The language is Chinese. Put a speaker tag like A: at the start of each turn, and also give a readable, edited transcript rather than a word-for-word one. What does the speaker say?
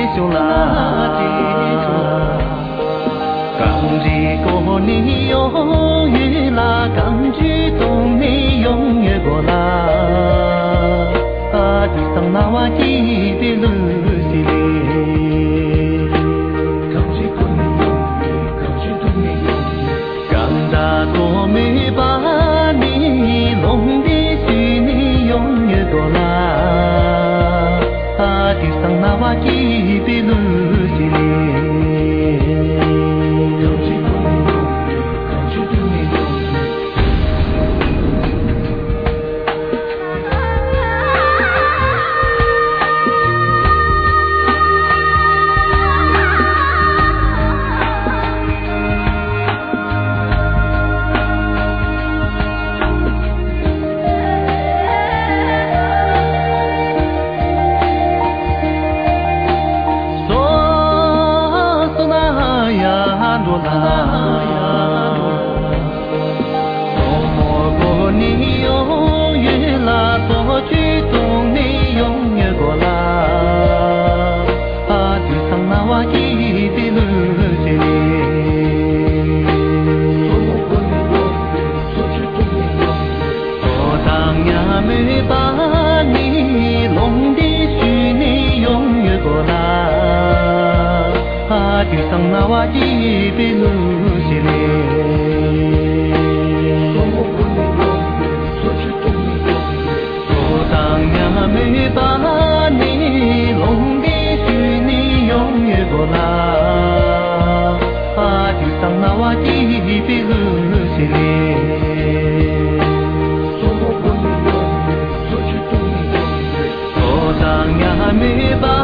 A: 修啦，刚日过你永远啦，刚举动你永远过啦，地上那瓦基的路西里，刚举动你永远，刚举动你永远，刚大多没把你弄的许你永远过啦，地上那瓦基的路西里。你永远啦，多举动你永远过啦，地上那瓦基的路西里，我当呀没把你弄的许你永远过啦，地上那瓦基的路西里。没把你弄的许你永远过啦，地上那瓦基的路西里，我当呀没把